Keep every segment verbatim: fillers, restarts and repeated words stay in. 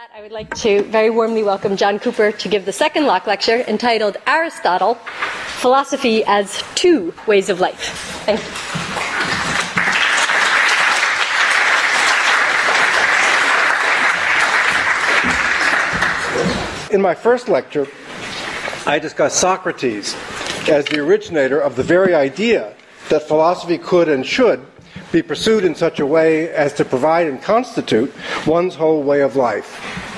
that, I would like to very warmly welcome John Cooper to give the second Locke lecture entitled Aristotle, Philosophy as Two Ways of Life. Thank you. In my first lecture, I discussed Socrates as the originator of the very idea that philosophy could and should be pursued in such a way as to provide and constitute one's whole way of life.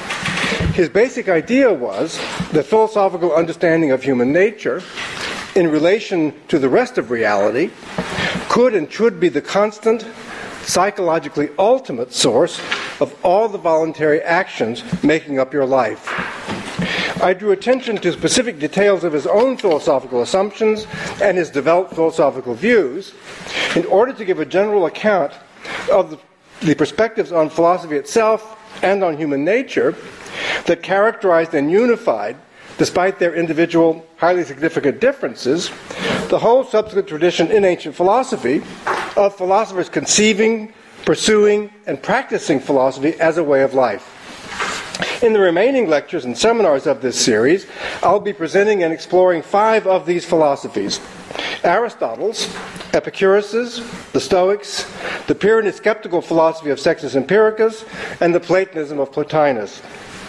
His basic idea was the philosophical understanding of human nature in relation to the rest of reality could and should be the constant, psychologically ultimate source of all the voluntary actions making up your life. I drew attention to specific details of his own philosophical assumptions and his developed philosophical views in order to give a general account of the, the perspectives on philosophy itself and on human nature that characterized and unified, despite their individual, highly significant differences, the whole subsequent tradition in ancient philosophy of philosophers conceiving, pursuing, and practicing philosophy as a way of life. In the remaining lectures and seminars of this series, I'll be presenting and exploring five of these philosophies: Aristotle's, Epicurus's, the Stoics, the Pyrrhonic skeptical philosophy of Sextus Empiricus, and the Platonism of Plotinus.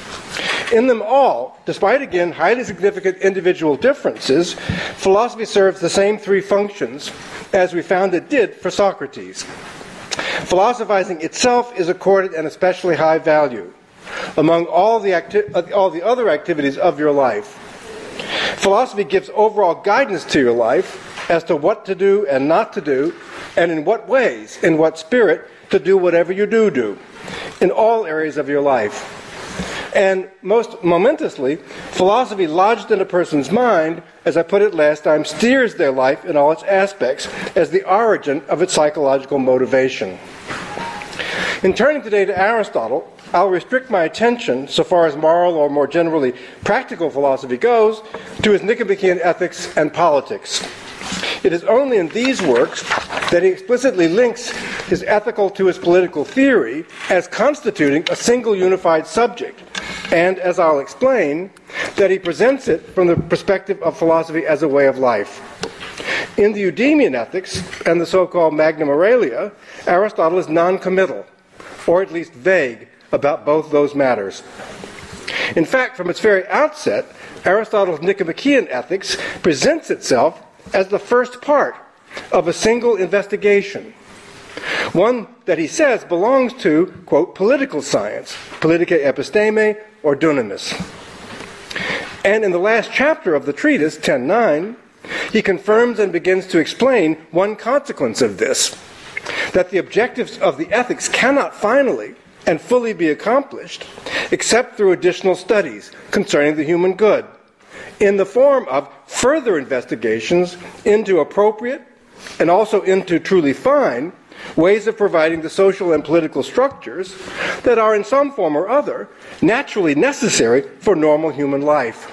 In them all, despite again highly significant individual differences, philosophy serves the same three functions as we found it did for Socrates. Philosophizing itself is accorded an especially high value among all the, acti- all the other activities of your life. Philosophy gives overall guidance to your life as to what to do and not to do, and in what ways, in what spirit, to do whatever you do do, in all areas of your life. And most momentously, philosophy lodged in a person's mind, as I put it last time, steers their life in all its aspects as the origin of its psychological motivation. In turning today to Aristotle, I'll restrict my attention, so far as moral or more generally practical philosophy goes, to his Nicomachean Ethics and Politics. It is only in these works that he explicitly links his ethical to his political theory as constituting a single unified subject, and, as I'll explain, that he presents it from the perspective of philosophy as a way of life. In the Eudemian Ethics and the so-called Magna Moralia, Aristotle is non-committal, or at least vague, about both those matters. In fact, from its very outset, Aristotle's Nicomachean Ethics presents itself as the first part of a single investigation, one that he says belongs to, quote, political science, politicae episteme, or dunamis. And in the last chapter of the treatise, ten nine, he confirms and begins to explain one consequence of this, that the objectives of the ethics cannot finally and fully be accomplished except through additional studies concerning the human good, in the form of further investigations into appropriate and also into truly fine ways of providing the social and political structures that are in some form or other naturally necessary for normal human life.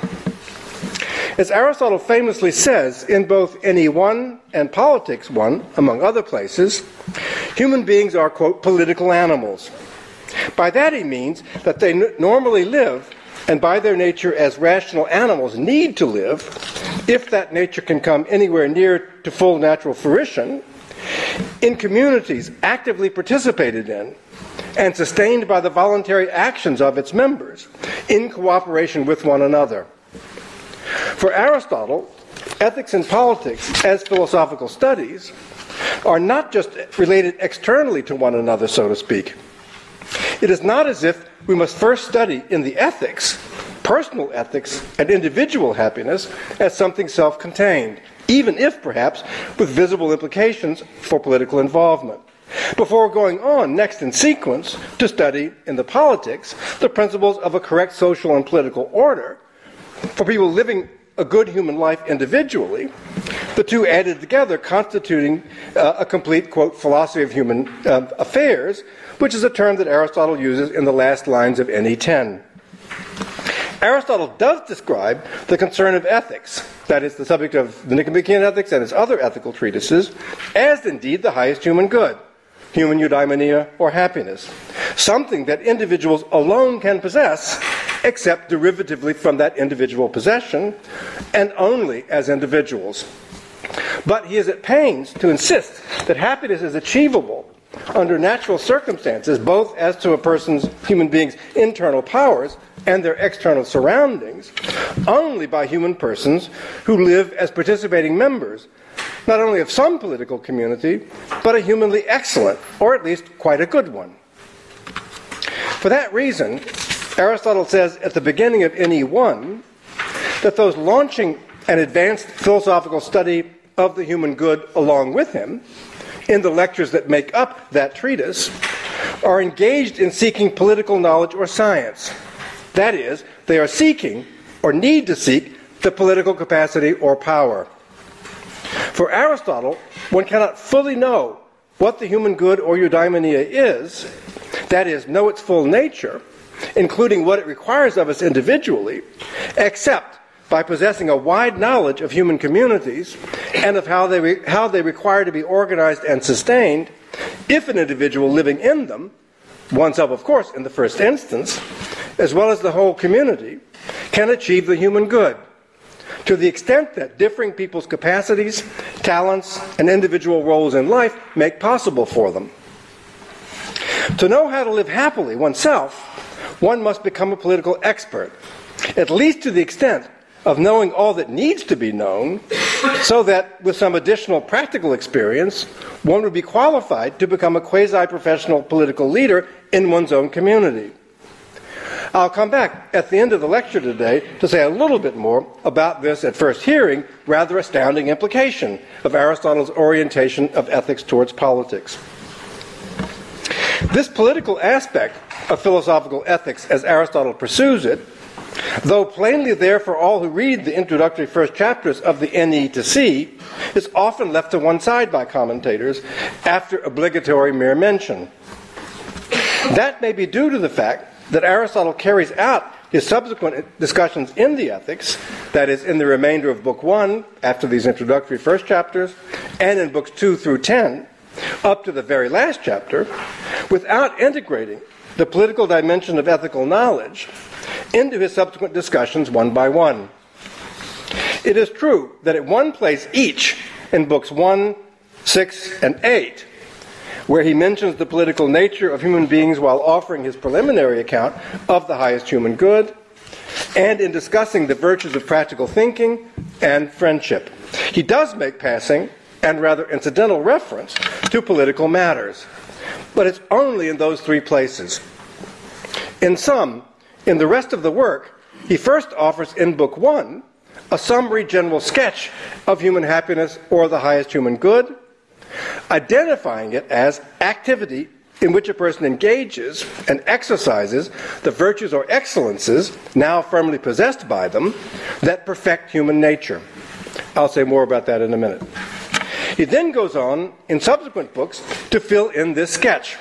As Aristotle famously says in both N E one and Politics one, among other places, human beings are, quote, political animals. By that he means that they n- normally live, and by their nature as rational animals need to live, if that nature can come anywhere near to full natural fruition, in communities actively participated in and sustained by the voluntary actions of its members, in cooperation with one another. For Aristotle, ethics and politics, as philosophical studies, are not just related externally to one another, so to speak. It is not as if we must first study in the ethics, personal ethics and individual happiness, as something self-contained, even if perhaps with visible implications for political involvement, before going on next in sequence to study in the politics the principles of a correct social and political order for people living a good human life individually, the two added together constituting uh, a complete, quote, philosophy of human uh, affairs, which is a term that Aristotle uses in the last lines of N E ten. Aristotle does describe the concern of ethics, that is, the subject of the Nicomachean Ethics and his other ethical treatises, as indeed the highest human good, human eudaimonia or happiness, something that individuals alone can possess, except derivatively from that individual possession, and only as individuals. But he is at pains to insist that happiness is achievable under natural circumstances, both as to a person's, human being's, internal powers and their external surroundings, only by human persons who live as participating members, not only of some political community, but a humanly excellent, or at least quite a good one. For that reason, Aristotle says at the beginning of N E one that those launching an advanced philosophical study of the human good along with him, in the lectures that make up that treatise, are engaged in seeking political knowledge or science. That is, they are seeking, or need to seek, the political capacity or power. For Aristotle, one cannot fully know what the human good or eudaimonia is, that is, know its full nature, including what it requires of us individually, except by possessing a wide knowledge of human communities and of how they, re- how they require to be organized and sustained, if an individual living in them, oneself of course in the first instance, as well as the whole community, can achieve the human good, to the extent that differing people's capacities, talents, and individual roles in life make possible for them. To know how to live happily oneself, one must become a political expert, at least to the extent of knowing all that needs to be known, so that with some additional practical experience, one would be qualified to become a quasi-professional political leader in one's own community. I'll come back at the end of the lecture today to say a little bit more about this at first hearing rather astounding implication of Aristotle's orientation of ethics towards politics. This political aspect of philosophical ethics as Aristotle pursues it, though plainly there for all who read the introductory first chapters of the N E to see, is often left to one side by commentators after obligatory mere mention. That may be due to the fact that Aristotle carries out his subsequent discussions in the Ethics, that is, in the remainder of Book one, after these introductory first chapters, and in Books two through ten, up to the very last chapter, without integrating the political dimension of ethical knowledge into his subsequent discussions one by one. It is true that at one place each, in Books one, six, and eight, where he mentions the political nature of human beings while offering his preliminary account of the highest human good, and in discussing the virtues of practical thinking and friendship, he does make passing and rather incidental reference to political matters. But it's only in those three places. In sum, in the rest of the work, he first offers in Book one a summary general sketch of human happiness or the highest human good, identifying it as activity in which a person engages and exercises the virtues or excellences now firmly possessed by them that perfect human nature. I'll say more about that in a minute. He then goes on in subsequent books to fill in this sketch.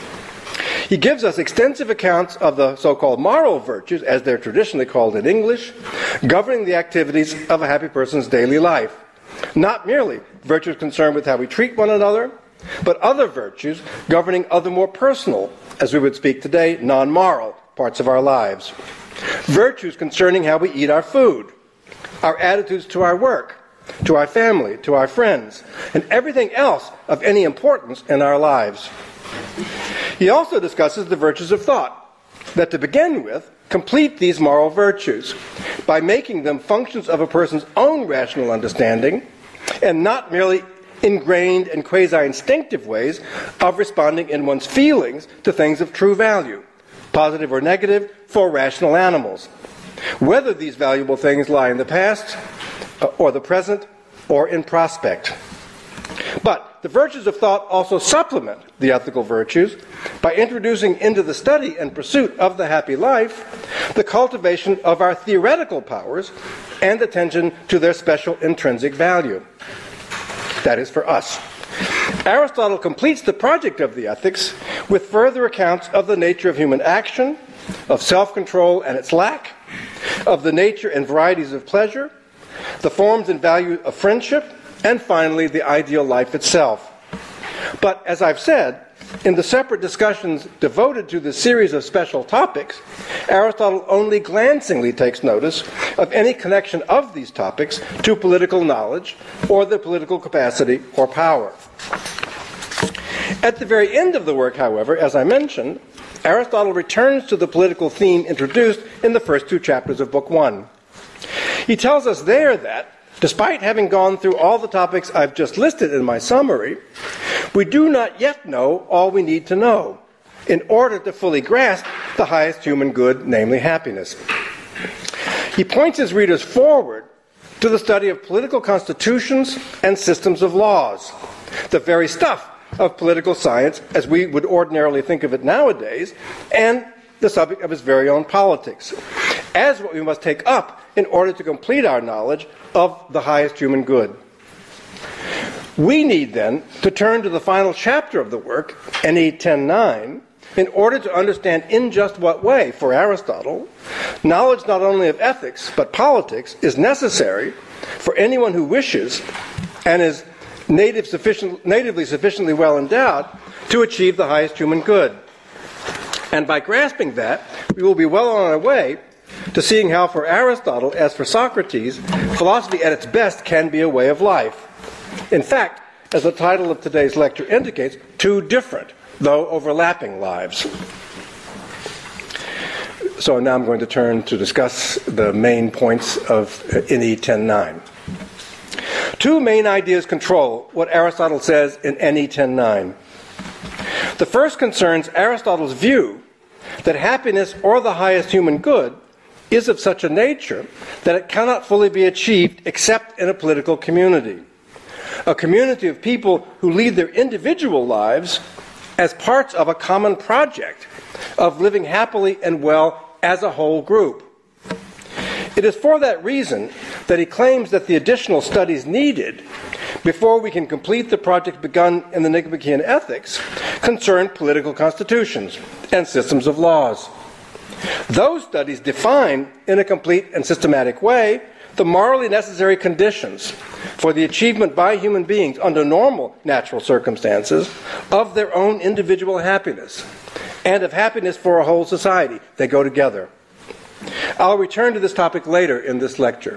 He gives us extensive accounts of the so-called moral virtues, as they're traditionally called in English, governing the activities of a happy person's daily life. Not merely virtues concerned with how we treat one another, but other virtues governing other more personal, as we would speak today, non-moral parts of our lives. Virtues concerning how we eat our food, our attitudes to our work, to our family, to our friends, and everything else of any importance in our lives. He also discusses the virtues of thought, that to begin with, complete these moral virtues by making them functions of a person's own rational understanding and not merely ingrained and quasi-instinctive ways of responding in one's feelings to things of true value, positive or negative, for rational animals, whether these valuable things lie in the past or the present or in prospect. But the virtues of thought also supplement the ethical virtues by introducing into the study and pursuit of the happy life the cultivation of our theoretical powers and attention to their special intrinsic value. That is for us. Aristotle completes the project of the Ethics with further accounts of the nature of human action, of self-control and its lack, of the nature and varieties of pleasure, the forms and value of friendship, and finally the ideal life itself. But as I've said, In the separate discussions devoted to the series of special topics, Aristotle only glancingly takes notice of any connection of these topics to political knowledge or the political capacity or power. At the very end of the work, however, as I mentioned, Aristotle returns to the political theme introduced in the first two chapters of Book One. He tells us there that, despite having gone through all the topics I've just listed in my summary, we do not yet know all we need to know in order to fully grasp the highest human good, namely happiness. He points his readers forward to the study of political constitutions and systems of laws, the very stuff of political science as we would ordinarily think of it nowadays, and the subject of his very own politics, as what we must take up in order to complete our knowledge of the highest human good. We need then to turn to the final chapter of the work, N E ten nine, in order to understand in just what way, for Aristotle, knowledge not only of ethics but politics is necessary for anyone who wishes and is native sufficient, natively sufficiently well endowed to achieve the highest human good. And by grasping that, we will be well on our way to seeing how for Aristotle, as for Socrates, philosophy at its best can be a way of life. In fact, as the title of today's lecture indicates, two different, though overlapping lives. So now I'm going to turn to discuss the main points of N E ten nine. Two main ideas control what Aristotle says in N E ten nine. The first concerns Aristotle's view that happiness or the highest human good is of such a nature that it cannot fully be achieved except in a political community. A community of people who lead their individual lives as parts of a common project of living happily and well as a whole group. It is for that reason that he claims that the additional studies needed before we can complete the project begun in the Nicomachean Ethics concern political constitutions and systems of laws. Those studies define, in a complete and systematic way, the morally necessary conditions for the achievement by human beings under normal natural circumstances of their own individual happiness and of happiness for a whole society. They go together. I'll return to this topic later in this lecture.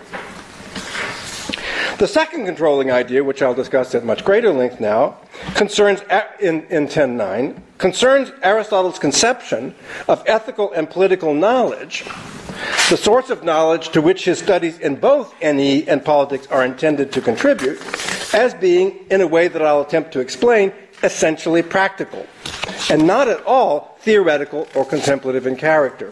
The second controlling idea, which I'll discuss at much greater length now, concerns in, in ten nine, concerns Aristotle's conception of ethical and political knowledge, the sorts of knowledge to which his studies in both N E and politics are intended to contribute, as being, in a way that I'll attempt to explain, essentially practical, and not at all theoretical or contemplative in character.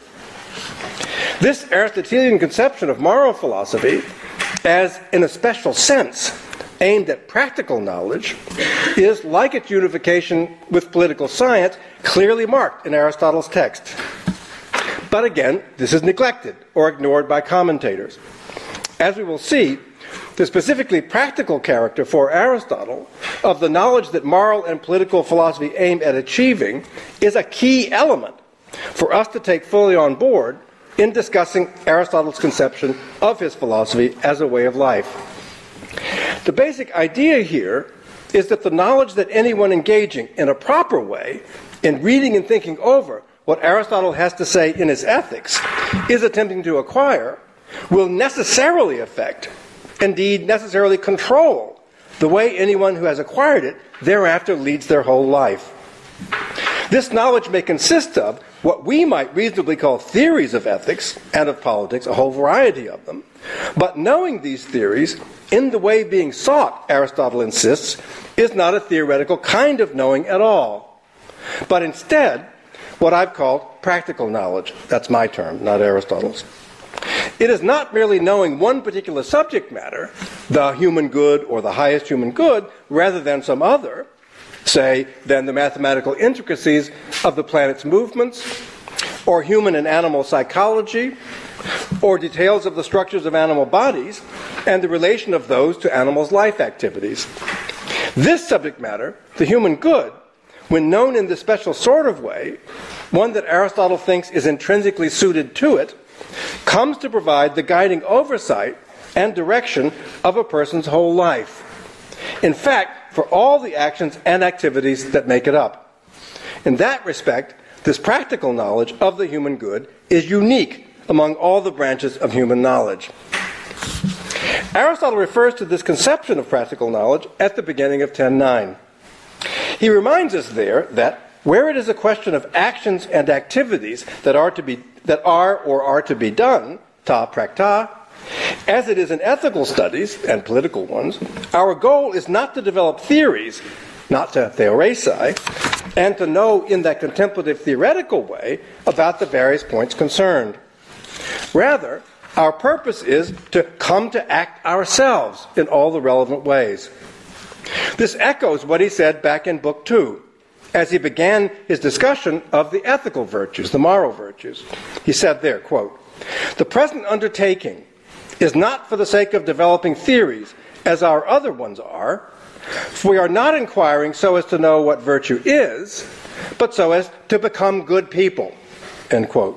This Aristotelian conception of moral philosophy, as in a special sense aimed at practical knowledge, is, like its unification with political science, clearly marked in Aristotle's text. But again, this is neglected or ignored by commentators. As we will see, the specifically practical character for Aristotle of the knowledge that moral and political philosophy aim at achieving is a key element for us to take fully on board in discussing Aristotle's conception of his philosophy as a way of life. The basic idea here is that the knowledge that anyone engaging in a proper way in reading and thinking over what Aristotle has to say in his Ethics is attempting to acquire will necessarily affect, indeed necessarily control, the way anyone who has acquired it thereafter leads their whole life. This knowledge may consist of what we might reasonably call theories of ethics and of politics, a whole variety of them. But knowing these theories, in the way being sought, Aristotle insists, is not a theoretical kind of knowing at all, but instead what I've called practical knowledge. That's my term, not Aristotle's. It is not merely knowing one particular subject matter, the human good or the highest human good, rather than some other, say, than the mathematical intricacies of the planet's movements, or human and animal psychology, or details of the structures of animal bodies, and the relation of those to animals' life activities. This subject matter, the human good, when known in this special sort of way, one that Aristotle thinks is intrinsically suited to it, comes to provide the guiding oversight and direction of a person's whole life. In fact, for all the actions and activities that make it up. In that respect, this practical knowledge of the human good is unique among all the branches of human knowledge. Aristotle refers to this conception of practical knowledge at the beginning of ten nine. He reminds us there that where it is a question of actions and activities that are to be that are or are to be done, ta practa, as it is in ethical studies and political ones, our goal is not to develop theories, not to theoresai, and to know in that contemplative theoretical way about the various points concerned. Rather, our purpose is to come to act ourselves in all the relevant ways. This echoes what he said back in Book Two, as he began his discussion of the ethical virtues, the moral virtues. He said there, quote, "The present undertaking is not for the sake of developing theories, as our other ones are, for we are not inquiring so as to know what virtue is, but so as to become good people," end quote.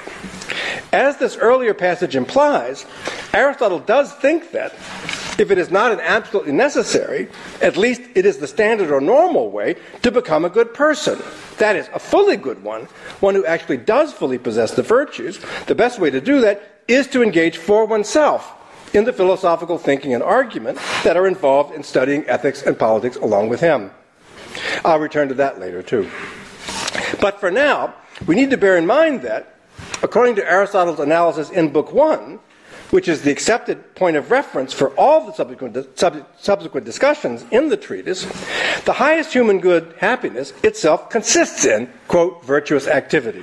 As this earlier passage implies, Aristotle does think that, if it is not an absolutely necessary, at least it is the standard or normal way to become a good person. That is, a fully good one, one who actually does fully possess the virtues. The best way to do that is to engage for oneself in the philosophical thinking and argument that are involved in studying ethics and politics along with him. I'll return to that later too. But for now, we need to bear in mind that, according to Aristotle's analysis in Book One, which is the accepted point of reference for all the subsequent, sub, subsequent discussions in the treatise, the highest human good, happiness, itself consists in, quote, virtuous activity.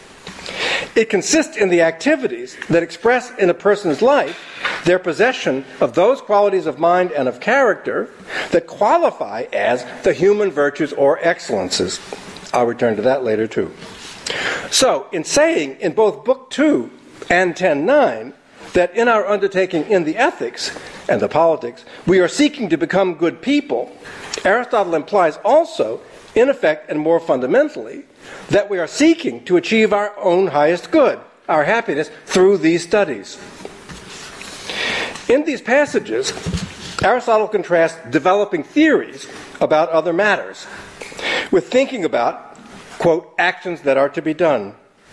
It consists in the activities that express in a person's life their possession of those qualities of mind and of character that qualify as the human virtues or excellences. I'll return to that later too. So, in saying in both Book Two and ten nine that in our undertaking in the ethics and the politics, we are seeking to become good people, Aristotle implies also, in effect and more fundamentally, that we are seeking to achieve our own highest good, our happiness, through these studies. In these passages, Aristotle contrasts developing theories about other matters with thinking about, quote, actions that are to be done.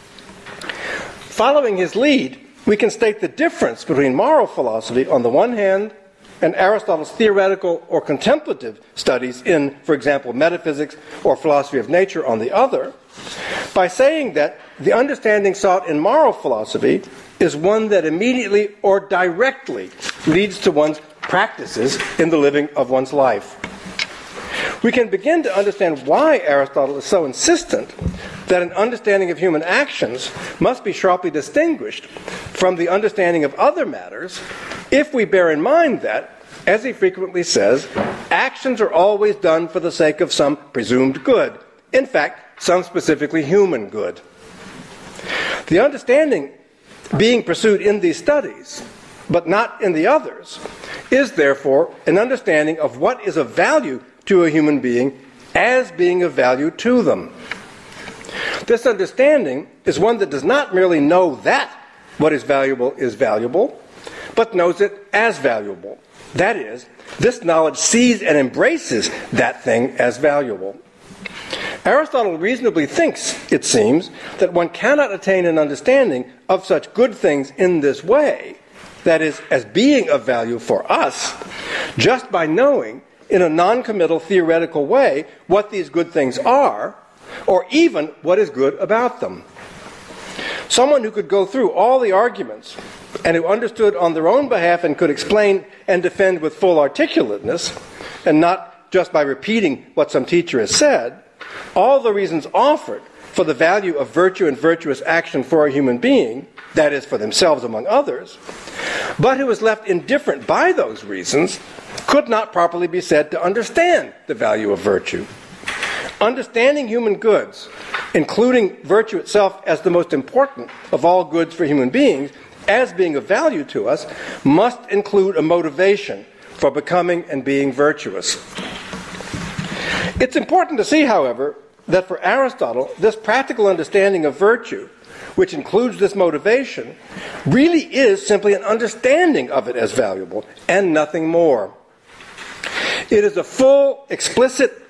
Following his lead, we can state the difference between moral philosophy on the one hand and Aristotle's theoretical or contemplative studies in, for example, metaphysics or philosophy of nature on the other, by saying that the understanding sought in moral philosophy is one that immediately or directly leads to one's practices in the living of one's life. We can begin to understand why Aristotle is so insistent that an understanding of human actions must be sharply distinguished from the understanding of other matters if we bear in mind that, as he frequently says, actions are always done for the sake of some presumed good. In fact, some specifically human good. The understanding being pursued in these studies, but not in the others, is therefore an understanding of what is of value to a human being as being of value to them. This understanding is one that does not merely know that what is valuable is valuable, but knows it as valuable. That is, this knowledge sees and embraces that thing as valuable. Aristotle reasonably thinks, it seems, that one cannot attain an understanding of such good things in this way, that is, as being of value for us, just by knowing in a non-committal theoretical way what these good things are, or even what is good about them. Someone who could go through all the arguments and who understood on their own behalf and could explain and defend with full articulateness, and not just by repeating what some teacher has said, all the reasons offered for the value of virtue and virtuous action for a human being, that is, for themselves among others, but who was left indifferent by those reasons, could not properly be said to understand the value of virtue. Understanding human goods, including virtue itself as the most important of all goods for human beings, as being of value to us, must include a motivation for becoming and being virtuous. It's important to see, however, that for Aristotle, this practical understanding of virtue, which includes this motivation, really is simply an understanding of it as valuable and nothing more. It is a full, explicit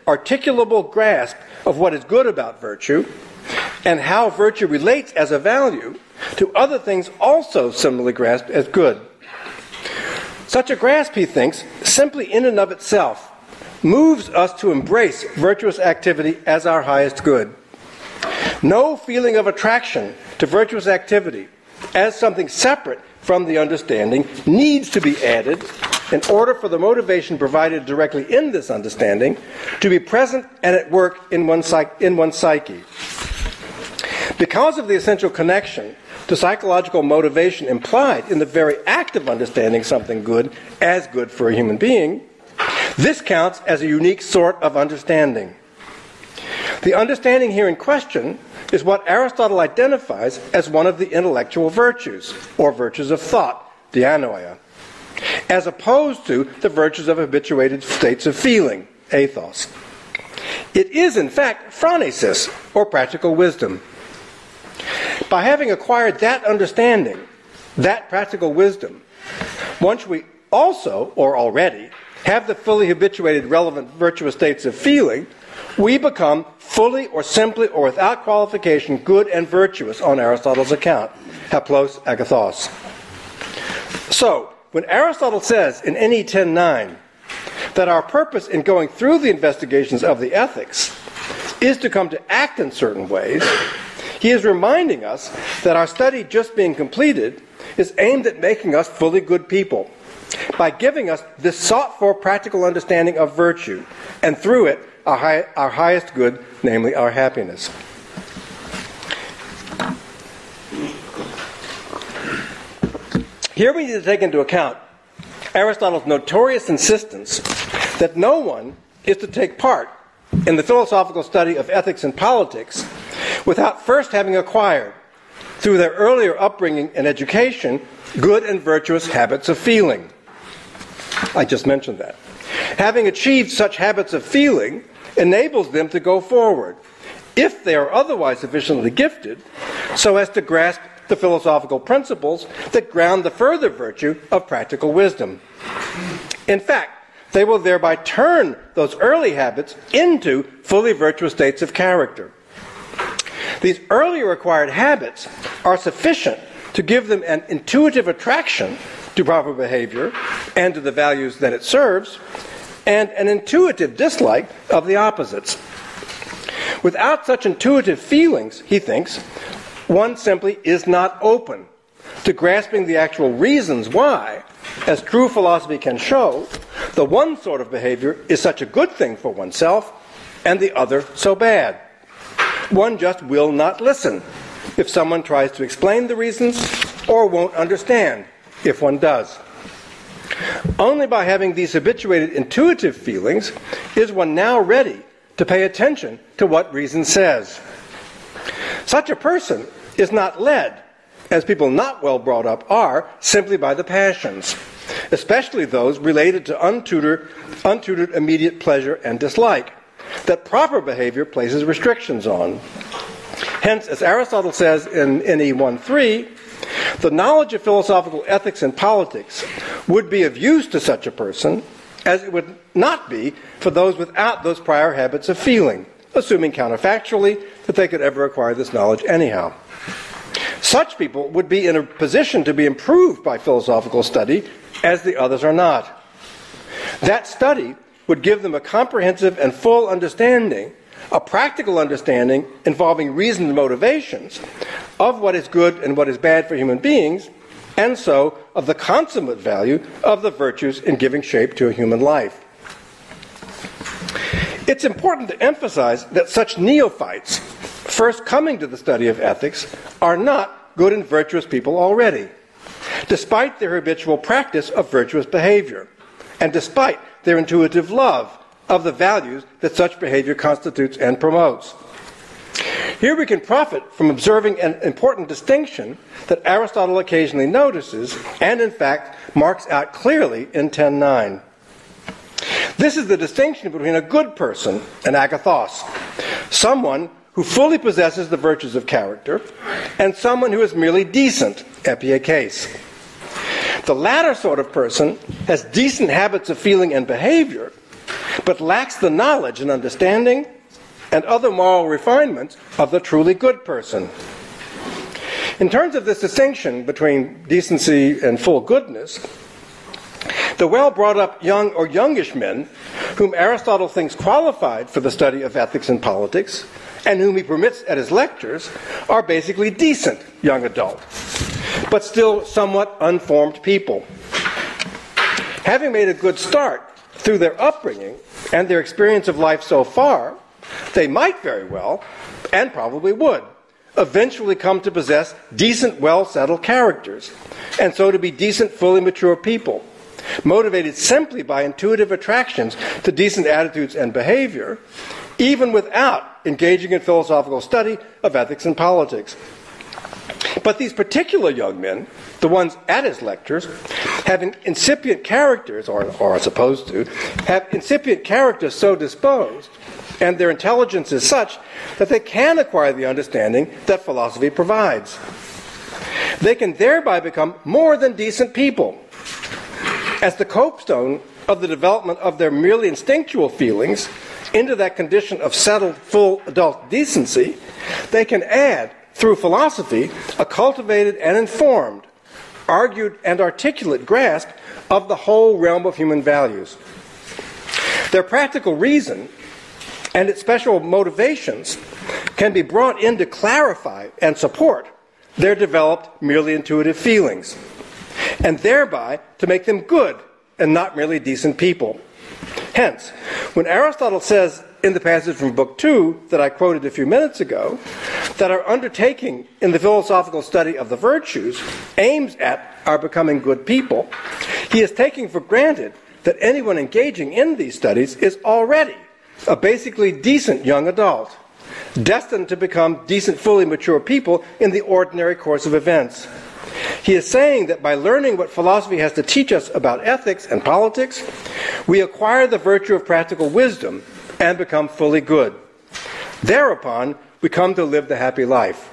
articulable grasp of what is good about virtue and how virtue relates as a value to other things also similarly grasped as good. Such a grasp, he thinks, simply in and of itself moves us to embrace virtuous activity as our highest good. No feeling of attraction to virtuous activity as something separate from the understanding needs to be added in order for the motivation provided directly in this understanding to be present and at work in one's psych- in one's psyche. Because of the essential connection to psychological motivation implied in the very act of understanding something good as good for a human being, this counts as a unique sort of understanding. The understanding here in question is what Aristotle identifies as one of the intellectual virtues, or virtues of thought, dianoia, as opposed to the virtues of habituated states of feeling, ethos. It is, in fact, phronesis, or practical wisdom. By having acquired that understanding, that practical wisdom, once we also, or already, have the fully habituated relevant virtuous states of feeling, we become fully or simply or without qualification good and virtuous on Aristotle's account, haplos agathos. So, when Aristotle says in N E ten nine that our purpose in going through the investigations of the ethics is to come to act in certain ways, he is reminding us that our study just being completed is aimed at making us fully good people by giving us this sought-for practical understanding of virtue, and through it, our, high, our highest good, namely our happiness. Here we need to take into account Aristotle's notorious insistence that no one is to take part in the philosophical study of ethics and politics without first having acquired, through their earlier upbringing and education, good and virtuous habits of feeling. I just mentioned that. Having achieved such habits of feeling enables them to go forward, if they are otherwise sufficiently gifted, so as to grasp the philosophical principles that ground the further virtue of practical wisdom. In fact, they will thereby turn those early habits into fully virtuous states of character. These earlier acquired habits are sufficient to give them an intuitive attraction to proper behavior and to the values that it serves, and an intuitive dislike of the opposites. Without such intuitive feelings, he thinks, one simply is not open to grasping the actual reasons why, as true philosophy can show, the one sort of behavior is such a good thing for oneself and the other so bad. One just will not listen if someone tries to explain the reasons, or won't understand if one does. Only by having these habituated intuitive feelings is one now ready to pay attention to what reason says. Such a person is not led, as people not well brought up are, simply by the passions, especially those related to untutored, untutored immediate pleasure and dislike, that proper behavior places restrictions on. Hence, as Aristotle says in N E one three, the knowledge of philosophical ethics and politics would be of use to such a person as it would not be for those without those prior habits of feeling, assuming counterfactually that they could ever acquire this knowledge anyhow. Such people would be in a position to be improved by philosophical study, as the others are not. That study would give them a comprehensive and full understanding, a practical understanding involving reasoned motivations of what is good and what is bad for human beings, and so of the consummate value of the virtues in giving shape to a human life. It's important to emphasize that such neophytes, first coming to the study of ethics, are not good and virtuous people already, despite their habitual practice of virtuous behavior, and despite their intuitive love of the values that such behavior constitutes and promotes. Here we can profit from observing an important distinction that Aristotle occasionally notices, and in fact marks out clearly in ten nine. This is the distinction between a good person, an agathos, someone who fully possesses the virtues of character, and someone who is merely decent, epiekes. The latter sort of person has decent habits of feeling and behavior, but lacks the knowledge and understanding and other moral refinements of the truly good person. In terms of this distinction between decency and full goodness, the well-brought-up young or youngish men whom Aristotle thinks qualified for the study of ethics and politics, and whom he permits at his lectures, are basically decent young adults, but still somewhat unformed people. Having made a good start through their upbringing and their experience of life so far, they might very well, and probably would, eventually come to possess decent, well-settled characters, and so to be decent, fully mature people, motivated simply by intuitive attractions to decent attitudes and behavior, even without engaging in philosophical study of ethics and politics. But these particular young men, the ones at his lectures, have incipient characters, or, or are supposed to, have incipient characters so disposed, and their intelligence is such that they can acquire the understanding that philosophy provides. They can thereby become more than decent people. As the copestone of the development of their merely instinctual feelings into that condition of settled, full adult decency, they can add, through philosophy, a cultivated and informed, argued and articulate grasp of the whole realm of human values. Their practical reason and its special motivations can be brought in to clarify and support their developed, merely intuitive feelings, and thereby to make them good and not merely decent people. Hence, when Aristotle says in the passage from Book Two that I quoted a few minutes ago, that our undertaking in the philosophical study of the virtues aims at our becoming good people, he is taking for granted that anyone engaging in these studies is already a basically decent young adult, destined to become decent, fully mature people in the ordinary course of events. He is saying that by learning what philosophy has to teach us about ethics and politics, we acquire the virtue of practical wisdom and become fully good. Thereupon, we come to live the happy life.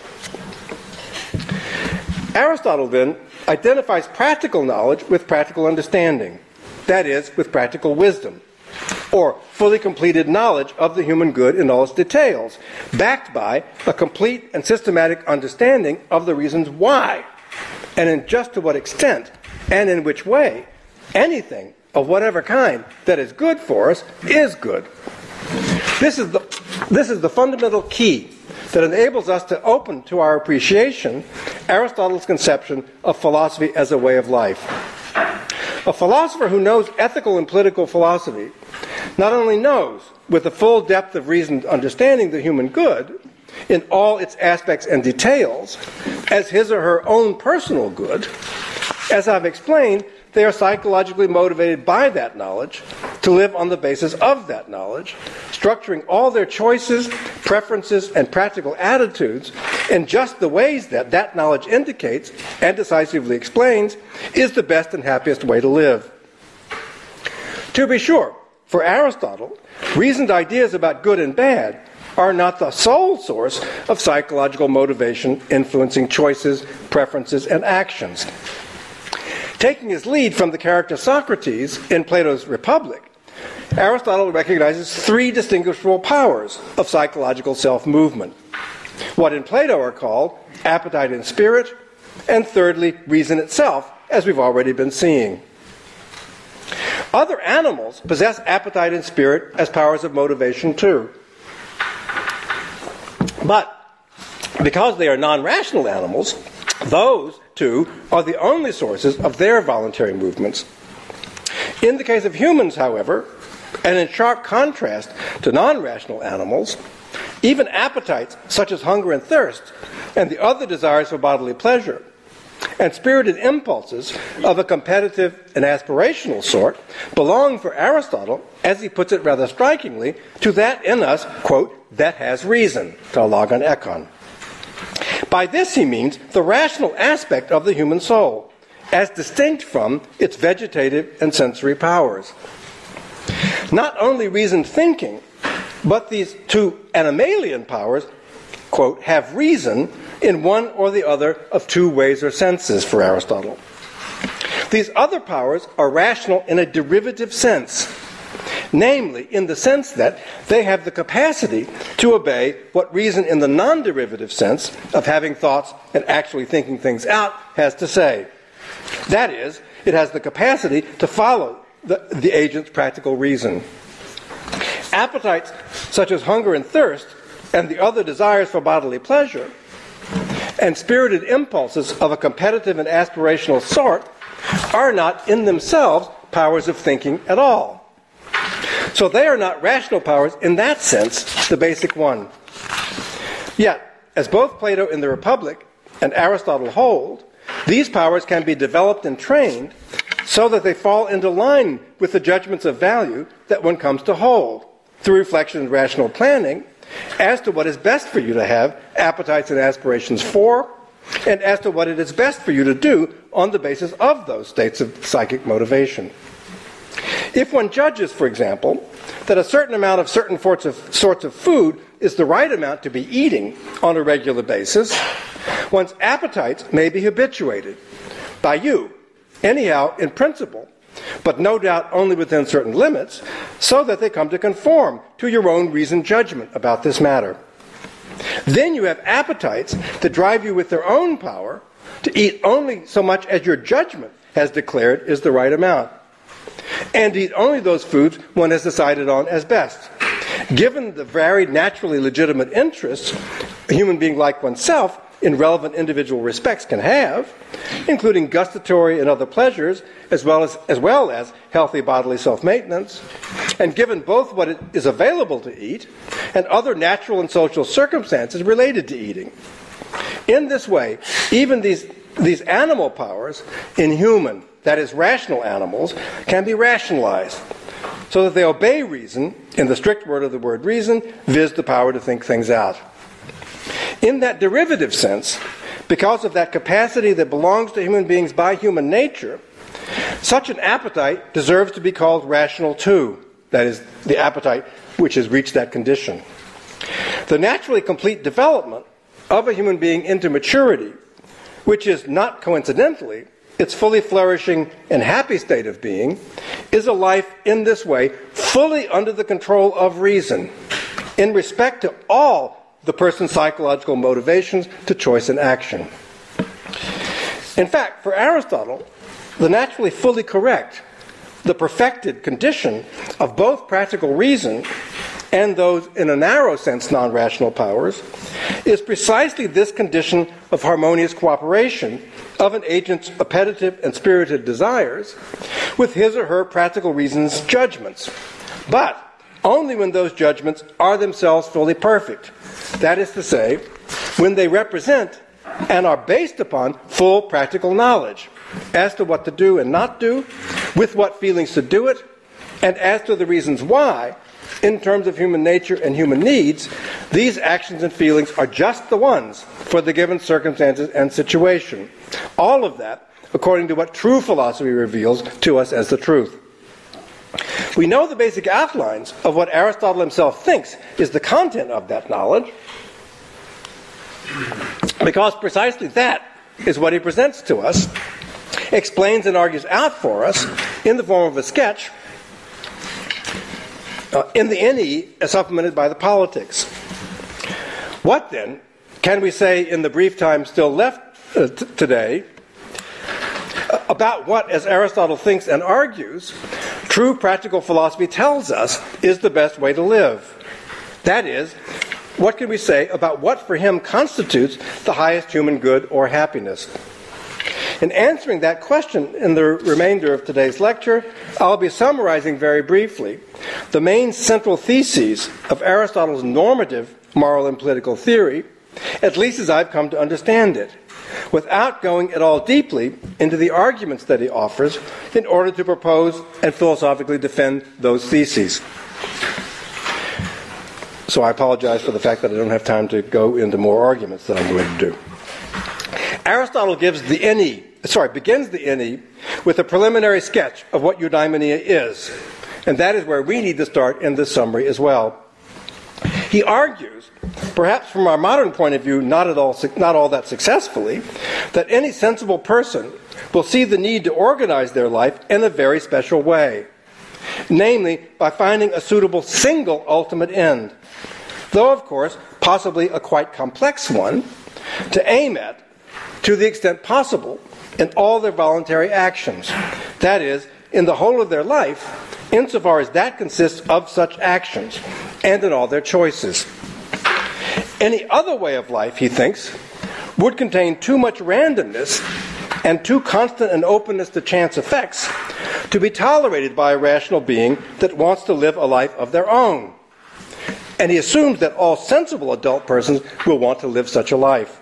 Aristotle, then, identifies practical knowledge with practical understanding, that is, with practical wisdom, or fully completed knowledge of the human good in all its details, backed by a complete and systematic understanding of the reasons why, and in just to what extent, and in which way, anything of whatever kind that is good for us is good. This is the, this is the fundamental key that enables us to open to our appreciation Aristotle's conception of philosophy as a way of life. A philosopher who knows ethical and political philosophy not only knows, with the full depth of reasoned understanding, the human good in all its aspects and details as his or her own personal good. As I've explained, they are psychologically motivated by that knowledge to live on the basis of that knowledge, structuring all their choices, preferences, and practical attitudes in just the ways that that knowledge indicates and decisively explains is the best and happiest way to live. To be sure, for Aristotle, reasoned ideas about good and bad are not the sole source of psychological motivation influencing choices, preferences, and actions. Taking his lead from the character Socrates in Plato's Republic, Aristotle recognizes three distinguishable powers of psychological self-movement. What in Plato are called appetite and spirit, and thirdly, reason itself, as we've already been seeing. Other animals possess appetite and spirit as powers of motivation too. But because they are non-rational animals, those two are the only sources of their voluntary movements. In the case of humans, however, and in sharp contrast to non-rational animals, even appetites such as hunger and thirst, and the other desires for bodily pleasure, and spirited impulses of a competitive and aspirational sort belong for Aristotle, as he puts it rather strikingly, to that in us, quote, that has reason, to logon ekon. By this he means the rational aspect of the human soul, as distinct from its vegetative and sensory powers. Not only reasoned thinking, but these two animalian powers, quote, have reason in one or the other of two ways or senses for Aristotle. These other powers are rational in a derivative sense, namely in the sense that they have the capacity to obey what reason in the non-derivative sense of having thoughts and actually thinking things out has to say. That is, it has the capacity to follow the, the agent's practical reason. Appetites such as hunger and thirst and the other desires for bodily pleasure and spirited impulses of a competitive and aspirational sort are not in themselves powers of thinking at all. So they are not rational powers in that sense, the basic one. Yet, as both Plato in the Republic and Aristotle hold, these powers can be developed and trained so that they fall into line with the judgments of value that one comes to hold through reflection and rational planning as to what is best for you to have appetites and aspirations for, and as to what it is best for you to do on the basis of those states of psychic motivation. If one judges, for example, that a certain amount of certain sorts of, sorts of food is the right amount to be eating on a regular basis, one's appetites may be habituated by you, anyhow in principle, but no doubt only within certain limits, so that they come to conform to your own reasoned judgment about this matter. Then you have appetites that drive you with their own power to eat only so much as your judgment has declared is the right amount, and eat only those foods one has decided on as best. Given the varied, naturally legitimate interests a human being like oneself in relevant individual respects can have, including gustatory and other pleasures, as well as, as well as healthy bodily self-maintenance, and given both what is available to eat and other natural and social circumstances related to eating. In this way, even these, these animal powers in human, that is, rational animals, can be rationalized, so that they obey reason, in the strict word of the word reason, viz. The power to think things out. In that derivative sense, because of that capacity that belongs to human beings by human nature, such an appetite deserves to be called rational too. That is, the appetite which has reached that condition. The naturally complete development of a human being into maturity, which is not coincidentally its fully flourishing and happy state of being, is a life in this way fully under the control of reason, in respect to all the person's psychological motivations to choice and action. In fact, for Aristotle, the naturally fully correct, the perfected condition of both practical reason and those in a narrow sense non-rational powers is precisely this condition of harmonious cooperation of an agent's appetitive and spirited desires with his or her practical reason's judgments, but only when those judgments are themselves fully perfect. That is to say, when they represent and are based upon full practical knowledge as to what to do and not do, with what feelings to do it, and as to the reasons why, in terms of human nature and human needs, these actions and feelings are just the ones for the given circumstances and situation. All of that according to what true philosophy reveals to us as the truth. We know the basic outlines of what Aristotle himself thinks is the content of that knowledge, because precisely that is what he presents to us, explains and argues out for us in the form of a sketch uh, in the N E as supplemented by the Politics. What then can we say in the brief time still left uh, t- today about what, as Aristotle thinks and argues, true practical philosophy tells us is the best way to live? That is, what can we say about what for him constitutes the highest human good or happiness? In answering that question in the remainder of today's lecture, I'll be summarizing very briefly the main central theses of Aristotle's normative moral and political theory, at least as I've come to understand it, without going at all deeply into the arguments that he offers in order to propose and philosophically defend those theses. So I apologize for the fact that I don't have time to go into more arguments that I'm going to do. Aristotle gives the N E, sorry, begins the N E with a preliminary sketch of what eudaimonia is. And that is where we need to start in this summary as well. He argues, perhaps from our modern point of view, not at all, not all that successfully, that any sensible person will see the need to organize their life in a very special way. namely by finding a suitable single ultimate end, though, of course, possibly a quite complex one, to aim at to the extent possible in all their voluntary actions. That is, in the whole of their life, insofar as that consists of such actions, and in all their choices. Any other way of life, he thinks, would contain too much randomness and too constant an openness to chance effects to be tolerated by a rational being that wants to live a life of their own. And he assumes that all sensible adult persons will want to live such a life.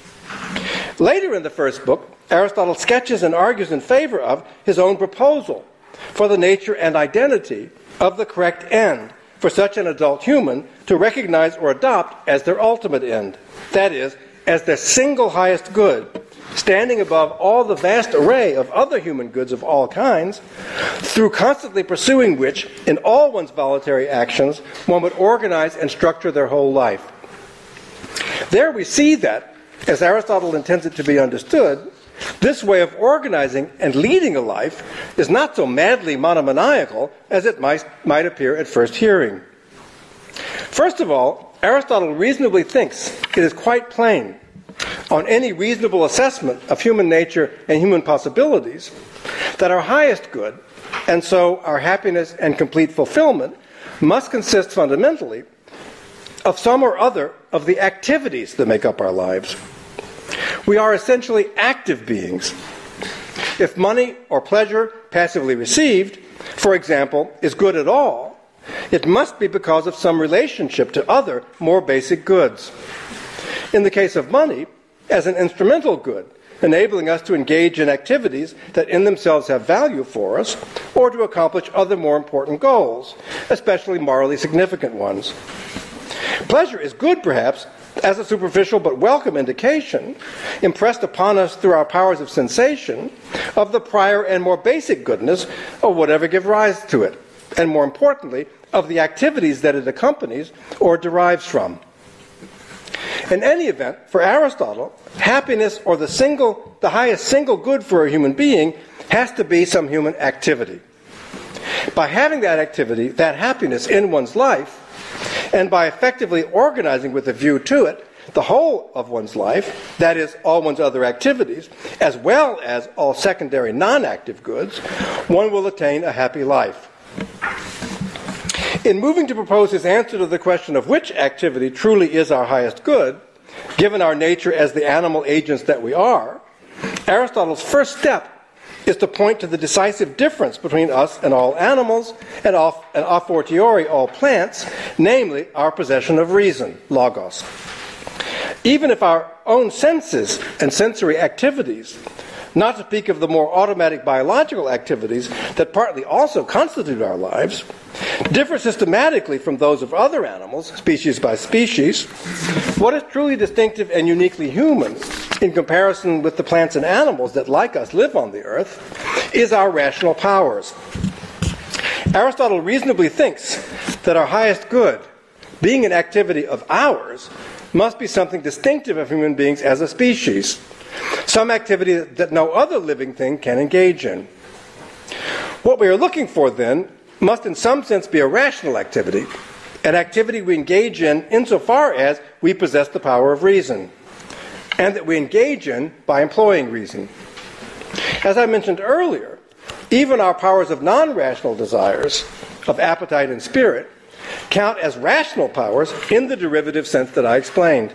Later in the first book, Aristotle sketches and argues in favor of his own proposal for the nature and identity of the correct end for such an adult human to recognize or adopt as their ultimate end, that is, as their single highest good, standing above all the vast array of other human goods of all kinds, through constantly pursuing which, in all one's voluntary actions, one would organize and structure their whole life. There we see that, as Aristotle intends it to be understood, this way of organizing and leading a life is not so madly monomaniacal as it might, might appear at first hearing. First of all, Aristotle reasonably thinks it is quite plain, on any reasonable assessment of human nature and human possibilities, that our highest good, and so our happiness and complete fulfillment, must consist fundamentally of some or other of the activities that make up our lives. We are essentially active beings. If money or pleasure passively received, for example, is good at all, it must be because of some relationship to other, more basic goods. In the case of money, as an instrumental good, enabling us to engage in activities that in themselves have value for us, or to accomplish other more important goals, especially morally significant ones. Pleasure is good, perhaps, as a superficial but welcome indication, impressed upon us through our powers of sensation, of the prior and more basic goodness of whatever give rise to it, and more importantly, of the activities that it accompanies or derives from. In any event, for Aristotle, happiness, or the single, the highest single good for a human being, has to be some human activity. By having that activity, that happiness in one's life, and by effectively organizing with a view to it the whole of one's life, that is, all one's other activities, as well as all secondary non-active goods, one will attain a happy life. In moving to propose his answer to the question of which activity truly is our highest good, given our nature as the animal agents that we are, Aristotle's first step is to point to the decisive difference between us and all animals, and a fortiori all plants, namely our possession of reason, logos. Even if our own senses and sensory activities, not to speak of the more automatic biological activities that partly also constitute our lives, differ systematically from those of other animals, species by species, what is truly distinctive and uniquely human, in comparison with the plants and animals that, like us, live on the earth, is our rational powers. Aristotle reasonably thinks that our highest good, being an activity of ours, must be something distinctive of human beings as a species, some activity that no other living thing can engage in. What we are looking for, then, must in some sense be a rational activity, an activity we engage in insofar as we possess the power of reason, and that we engage in by employing reason. As I mentioned earlier, even our powers of non-rational desires, of appetite and spirit, count as rational powers in the derivative sense that I explained.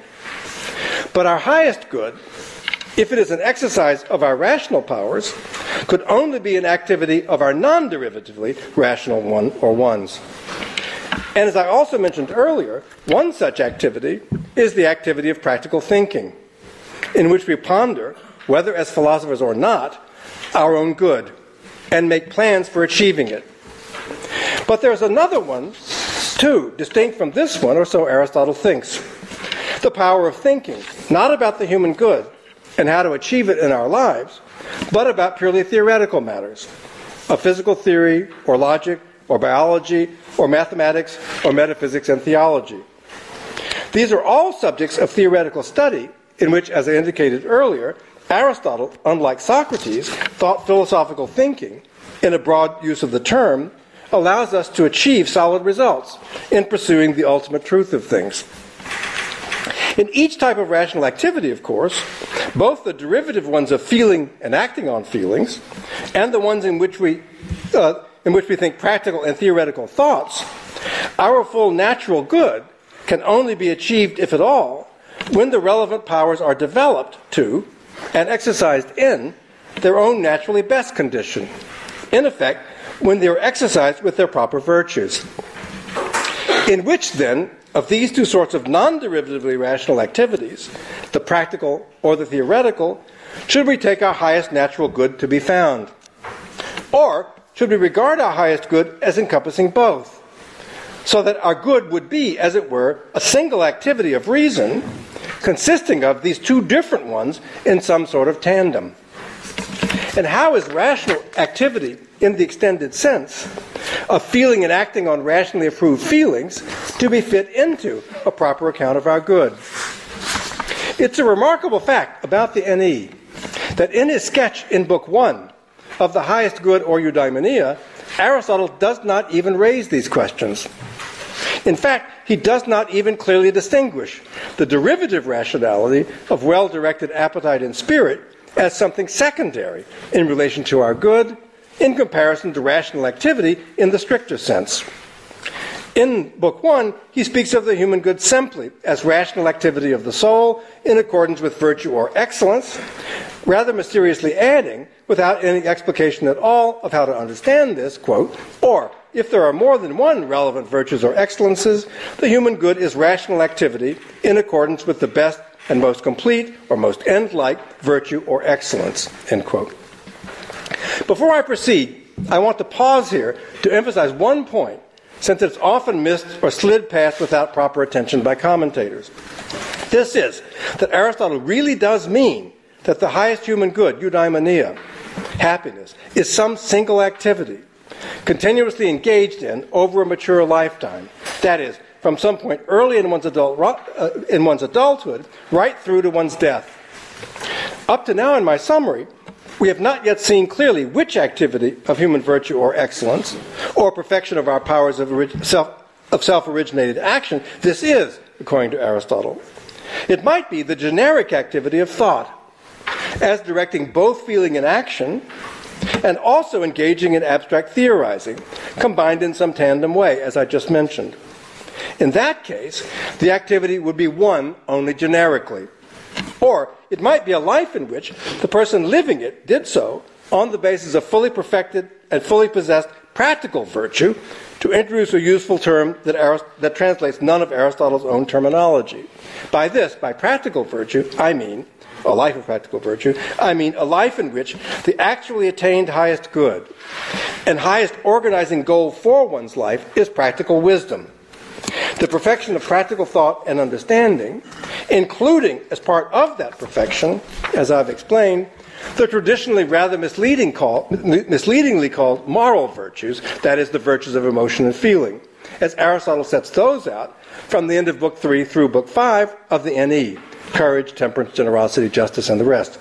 But our highest good, if it is an exercise of our rational powers, could only be an activity of our non-derivatively rational one or ones. And as I also mentioned earlier, one such activity is the activity of practical thinking, in which we ponder, whether as philosophers or not, our own good, and make plans for achieving it. But there's another one, too, distinct from this one, or so Aristotle thinks. The power of thinking, not about the human good and how to achieve it in our lives, but about purely theoretical matters, of physical theory, or logic, or biology, or mathematics, or metaphysics and theology. These are all subjects of theoretical study, in which, as I indicated earlier, Aristotle, unlike Socrates, thought philosophical thinking, in a broad use of the term, allows us to achieve solid results in pursuing the ultimate truth of things. In each type of rational activity, of course, both the derivative ones of feeling and acting on feelings, and the ones in which we, uh, in which we think practical and theoretical thoughts, our full natural good can only be achieved, if at all, when the relevant powers are developed to and exercised in their own naturally best condition. In effect, when they are exercised with their proper virtues. In which, then, of these two sorts of non-derivatively rational activities, the practical or the theoretical, should we take our highest natural good to be found? Or should we regard our highest good as encompassing both, so that our good would be, as it were, a single activity of reason, consisting of these two different ones in some sort of tandem? And how is rational activity, in the extended sense, of feeling and acting on rationally approved feelings, to be fit into a proper account of our good? It's a remarkable fact about the N E that in his sketch in Book One of the highest good, or eudaimonia, Aristotle does not even raise these questions. In fact, he does not even clearly distinguish the derivative rationality of well-directed appetite and spirit as something secondary in relation to our good, in comparison to rational activity in the stricter sense. In Book One, he speaks of the human good simply as rational activity of the soul in accordance with virtue or excellence, rather mysteriously adding, without any explication at all of how to understand this, quote, or, if there are more than one relevant virtues or excellences, the human good is rational activity in accordance with the best and most complete or most end-like virtue or excellence, end quote. Before I proceed, I want to pause here to emphasize one point, since it's often missed or slid past without proper attention by commentators. This is that Aristotle really does mean that the highest human good, eudaimonia, happiness, is some single activity, continuously engaged in over a mature lifetime. That is, from some point early in one's, adult, uh, in one's adulthood, right through to one's death. Up to now in my summary, we have not yet seen clearly which activity of human virtue or excellence, or perfection of our powers of, orig- self, of self-originated action, this is, according to Aristotle. It might be the generic activity of thought, as directing both feeling and action, and also engaging in abstract theorizing, combined in some tandem way, as I just mentioned. In that case, the activity would be one only generically. Or it might be a life in which the person living it did so on the basis of fully perfected and fully possessed practical virtue, to introduce a useful term that, Arist- that translates none of Aristotle's own terminology. By this, by practical virtue, I mean a life of practical virtue, I mean a life in which the actually attained highest good and highest organizing goal for one's life is practical wisdom. The perfection of practical thought and understanding, including as part of that perfection, as I've explained, the traditionally rather misleading call, misleadingly called moral virtues, that is, the virtues of emotion and feeling, as Aristotle sets those out from the end of Book three through Book five of the N E, courage, temperance, generosity, justice, and the rest.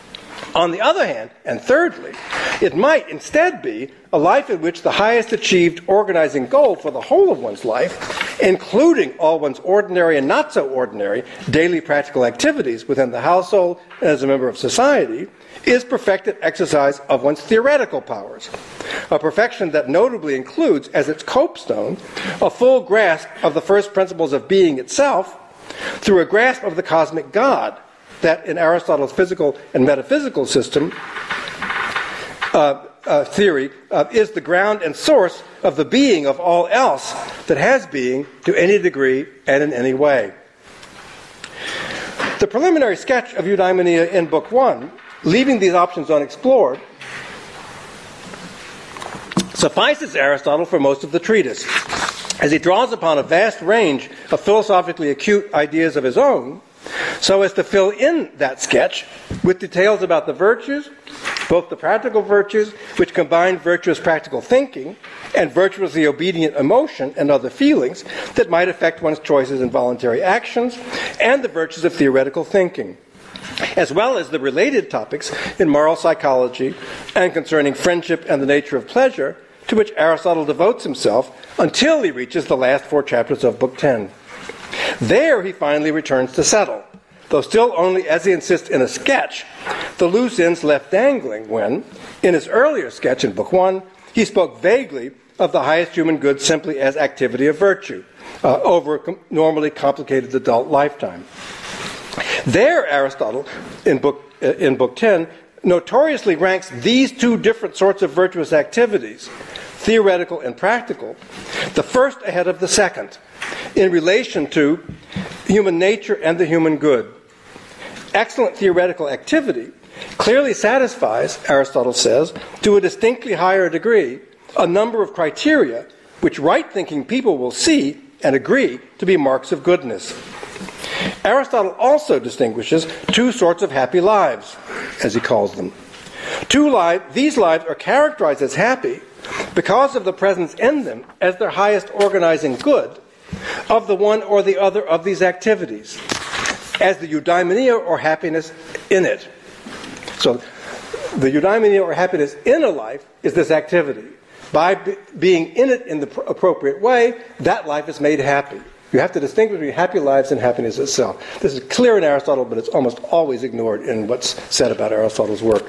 On the other hand, and thirdly, it might instead be a life in which the highest achieved organizing goal for the whole of one's life, including all one's ordinary and not so ordinary daily practical activities within the household and as a member of society, is perfected exercise of one's theoretical powers. A perfection that notably includes as its copestone a full grasp of the first principles of being itself through a grasp of the cosmic God, that in Aristotle's physical and metaphysical system uh, uh, theory uh, is the ground and source of the being of all else that has being to any degree and in any way. The preliminary sketch of eudaimonia in Book One, leaving these options unexplored, suffices Aristotle for most of the treatise, as he draws upon a vast range of philosophically acute ideas of his own, so as to fill in that sketch with details about the virtues, both the practical virtues, which combine virtuous practical thinking, and virtuously obedient emotion and other feelings that might affect one's choices and voluntary actions, and the virtues of theoretical thinking, as well as the related topics in moral psychology and concerning friendship and the nature of pleasure, to which Aristotle devotes himself until he reaches the last four chapters of Book ten. There he finally returns to settle, though still only, as he insists in a sketch, the loose ends left dangling when, in his earlier sketch in Book one, he spoke vaguely of the highest human good simply as activity of virtue, uh, over a com- normally complicated adult lifetime. There, Aristotle, in book, uh, in Book ten, notoriously ranks these two different sorts of virtuous activities, theoretical and practical, the first ahead of the second, in relation to human nature and the human good. Excellent theoretical activity clearly satisfies, Aristotle says, to a distinctly higher degree, a number of criteria which right-thinking people will see and agree to be marks of goodness. Aristotle also distinguishes two sorts of happy lives, as he calls them. Two lives, these lives are characterized as happy because of the presence in them as their highest organizing good of the one or the other of these activities, as the eudaimonia or happiness in it. So the eudaimonia or happiness in a life is this activity. By be- being in it in the pr- appropriate way, that life is made happy. You have to distinguish between happy lives and happiness itself. This is clear in Aristotle, but it's almost always ignored in what's said about Aristotle's work.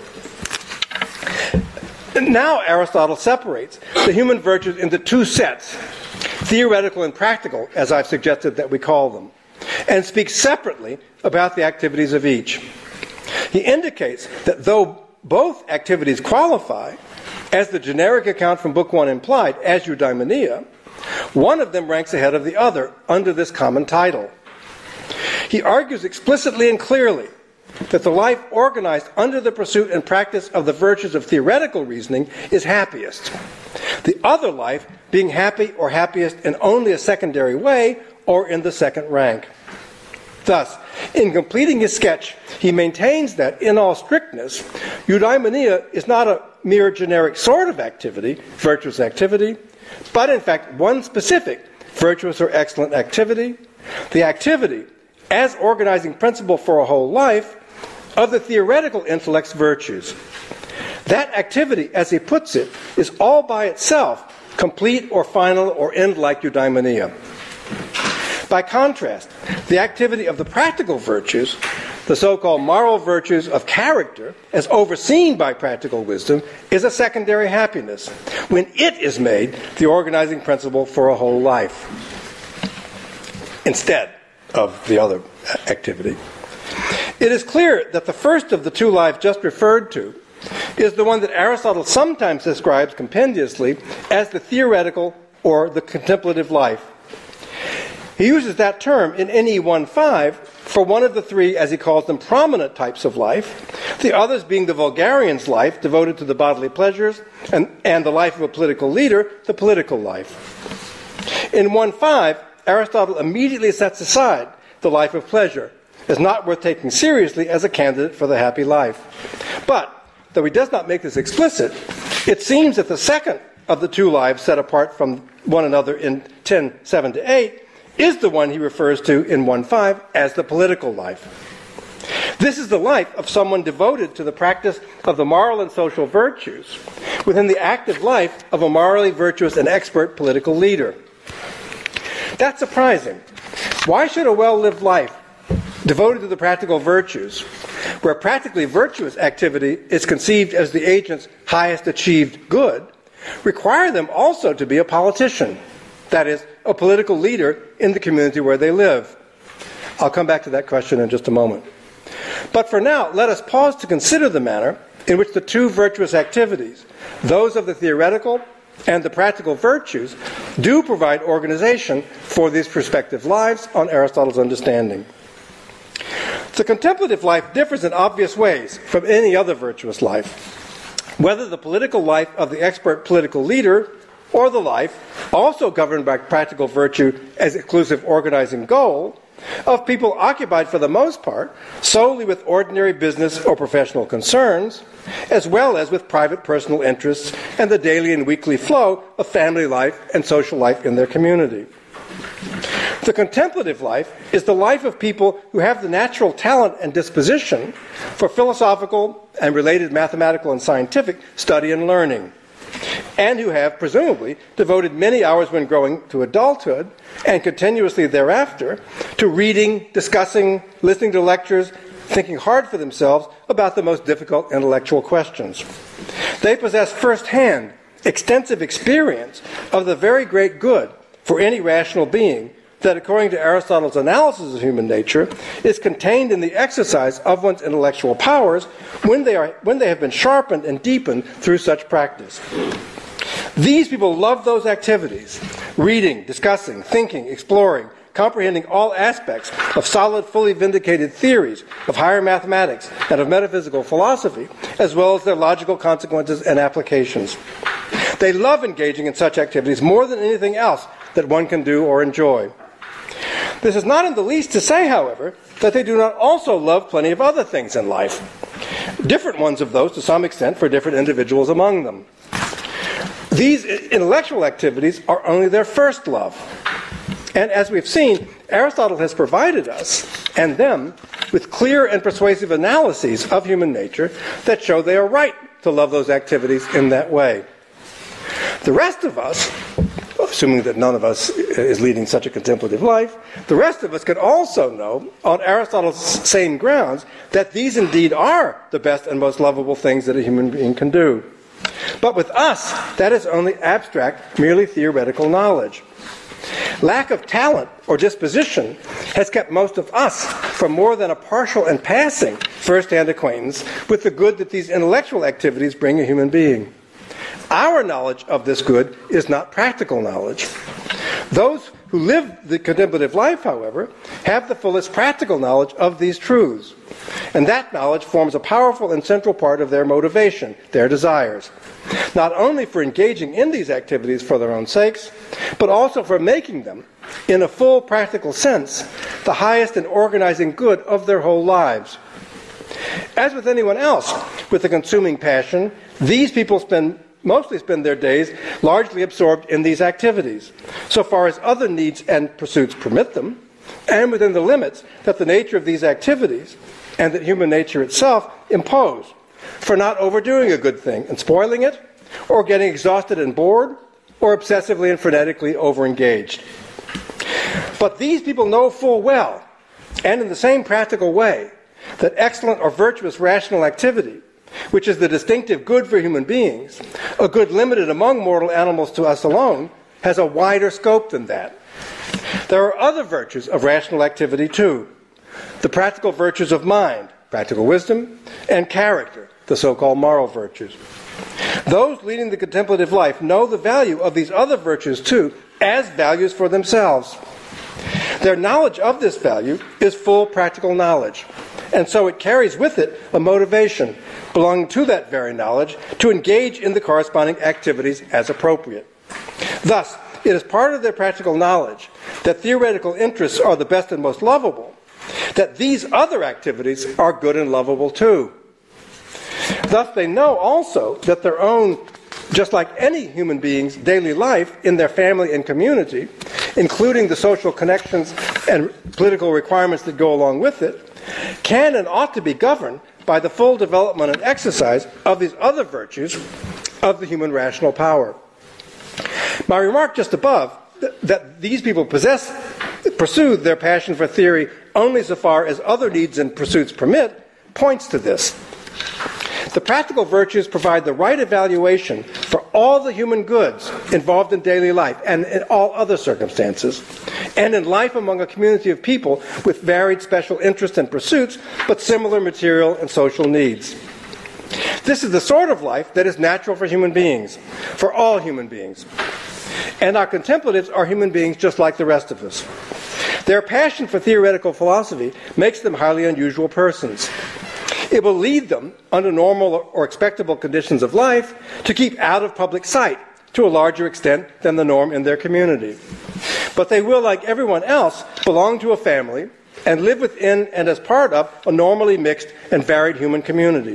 And now Aristotle separates the human virtues into two sets, theoretical and practical, as I've suggested that we call them, and speaks separately about the activities of each. He indicates that though both activities qualify, as the generic account from Book one implied, as eudaimonia, one of them ranks ahead of the other under this common title. He argues explicitly and clearly that the life organized under the pursuit and practice of the virtues of theoretical reasoning is happiest, the other life being happy or happiest in only a secondary way or in the second rank. Thus, in completing his sketch, he maintains that, in all strictness, eudaimonia is not a mere generic sort of activity, virtuous activity, but in fact one specific virtuous or excellent activity, the activity, as organizing principle for a whole life, of the theoretical intellect's virtues. That activity, as he puts it, is all by itself complete or final or end-like eudaimonia. By contrast, the activity of the practical virtues, the so-called moral virtues of character, as overseen by practical wisdom, is a secondary happiness, when it is made the organizing principle for a whole life, instead of the other activity. It is clear that the first of the two lives just referred to is the one that Aristotle sometimes describes compendiously as the theoretical or the contemplative life. He uses that term in N E one five for one of the three, as he calls them, prominent types of life, the others being the vulgarian's life, devoted to the bodily pleasures, and, and the life of a political leader, the political life. In one five, Aristotle immediately sets aside the life of pleasure as not worth taking seriously as a candidate for the happy life. But, though he does not make this explicit, it seems that the second of the two lives set apart from one another in ten seven to eight is the one he refers to in one five as the political life. This is the life of someone devoted to the practice of the moral and social virtues within the active life of a morally virtuous and expert political leader. That's surprising. Why should a well-lived life devoted to the practical virtues, where practically virtuous activity is conceived as the agent's highest achieved good, require them also to be a politician? That is, a political leader in the community where they live. I'll come back to that question in just a moment. But for now, let us pause to consider the manner in which the two virtuous activities, those of the theoretical and the practical virtues, do provide organization for these prospective lives on Aristotle's understanding. The contemplative life differs in obvious ways from any other virtuous life. Whether the political life of the expert political leader or the life, also governed by practical virtue as exclusive organizing goal, of people occupied for the most part solely with ordinary business or professional concerns, as well as with private personal interests and the daily and weekly flow of family life and social life in their community. The contemplative life is the life of people who have the natural talent and disposition for philosophical and related mathematical and scientific study and learning, and who have, presumably, devoted many hours when growing to adulthood and continuously thereafter to reading, discussing, listening to lectures, thinking hard for themselves about the most difficult intellectual questions. They possess firsthand extensive experience of the very great good for any rational being that, according to Aristotle's analysis of human nature, is contained in the exercise of one's intellectual powers when they are when they have been sharpened and deepened through such practice. These people love those activities, reading, discussing, thinking, exploring, comprehending all aspects of solid, fully vindicated theories of higher mathematics and of metaphysical philosophy, as well as their logical consequences and applications. They love engaging in such activities more than anything else that one can do or enjoy. This is not in the least to say, however, that they do not also love plenty of other things in life, different ones of those to some extent for different individuals among them. These intellectual activities are only their first love. And as we've seen, Aristotle has provided us, and them, with clear and persuasive analyses of human nature that show they are right to love those activities in that way. The rest of us, assuming that none of us is leading such a contemplative life, the rest of us can also know, on Aristotle's same grounds, that these indeed are the best and most lovable things that a human being can do. But with us, that is only abstract, merely theoretical knowledge. Lack of talent or disposition has kept most of us from more than a partial and passing first-hand acquaintance with the good that these intellectual activities bring a human being. Our knowledge of this good is not practical knowledge. Those who live the contemplative life, however, have the fullest practical knowledge of these truths. And that knowledge forms a powerful and central part of their motivation, their desires. Not only for engaging in these activities for their own sakes, but also for making them, in a full practical sense, the highest and organizing good of their whole lives. As with anyone else with a consuming passion, these people spend mostly spend their days largely absorbed in these activities, so far as other needs and pursuits permit them, and within the limits that the nature of these activities and that human nature itself impose, for not overdoing a good thing and spoiling it, or getting exhausted and bored, or obsessively and frenetically overengaged. But these people know full well, and in the same practical way, that excellent or virtuous rational activity, which is the distinctive good for human beings, a good limited among mortal animals to us alone, has a wider scope than that. There are other virtues of rational activity too. The practical virtues of mind, practical wisdom, and character, the so-called moral virtues. Those leading the contemplative life know the value of these other virtues too, as values for themselves. Their knowledge of this value is full practical knowledge, and so it carries with it a motivation belonging to that very knowledge to engage in the corresponding activities as appropriate. Thus, it is part of their practical knowledge that theoretical interests are the best and most lovable, that these other activities are good and lovable too. Thus, they know also that their own, just like any human being's daily life in their family and community, including the social connections and political requirements that go along with it, can and ought to be governed by the full development and exercise of these other virtues of the human rational power. My remark just above, th- that these people possess, pursue their passion for theory only so far as other needs and pursuits permit, points to this. The practical virtues provide the right evaluation for all the human goods involved in daily life and in all other circumstances, and in life among a community of people with varied special interests and pursuits, but similar material and social needs. This is the sort of life that is natural for human beings, for all human beings. And our contemplatives are human beings just like the rest of us. Their passion for theoretical philosophy makes them highly unusual persons. It will lead them, under normal or expectable conditions of life, to keep out of public sight to a larger extent than the norm in their community. But they will, like everyone else, belong to a family and live within and as part of a normally mixed and varied human community.